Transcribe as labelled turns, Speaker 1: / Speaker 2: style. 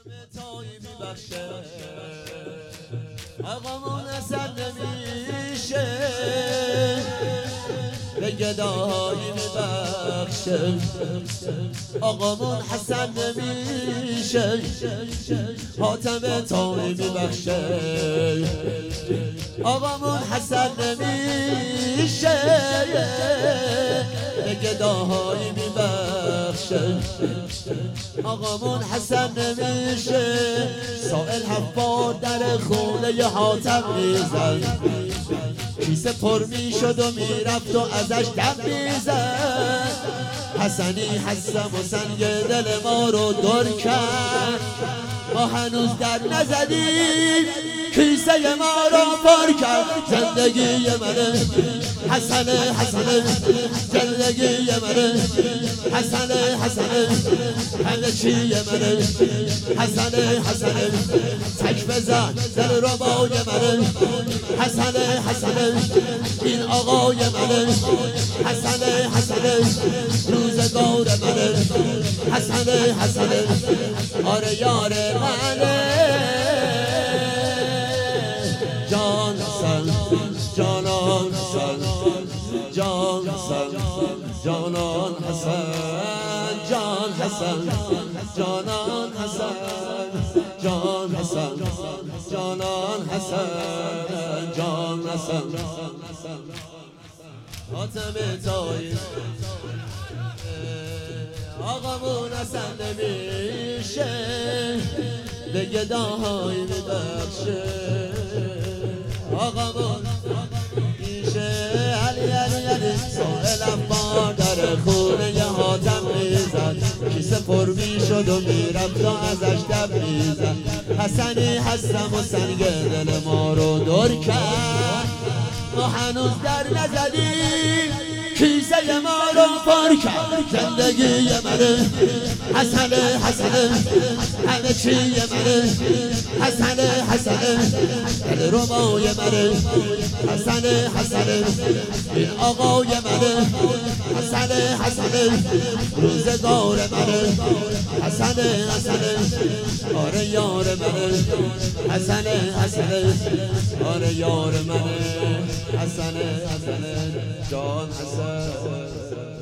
Speaker 1: تایی میبخشه آقامون اصلا نمیشه به گدایی میبخشه آقامون حسن نمیشه حاتم تایی میبخشه آقامون حسن نمیشه به گدایی میبخشه آقامون حسن نمیشه سائل هفت در خونه حاتم میزد کیسه پر میشد و میرفت و ازش دم میزد حسنی حسم و سنگ دل ما رو دور کرد ما هنوز در نزدیم کیسه ما رو پر کرد زندگی منه حسنه حسنه زندگی منه حسنه حسنه همه چی منه حسنه حسنه تک بزن در ربای منه حسنه حسنه این آقای منه حسنه حسنه روزگار منه حسنه حسنه آره یار منه جان حسن جانان حسن جان حسن جانان حسن جان حسن جانان حسن جان حسن جانان حسن جان حسن حاتم تایی آقامون اصلا نمیشه به گداهای میبخشه آقامون میشه علی علی علی سائلم با در خونه ی حاتم میزد کیسه پر میشد و میرفت و ازش دم میزد حسنی هستم و سنگ دل ما رو دور کرد ما هنوز در نزدیم کیسه ما رو پر کرد زندگی منه حسنه حسنه همه چی منه حسنه حسنه دل ربای منه حسنه حسنه این آقای منه حسنه حسنه روزگار منه حسنه حسنه آره یار منه حسنه حسنه آره یار منه حسنه حسنه جان حسن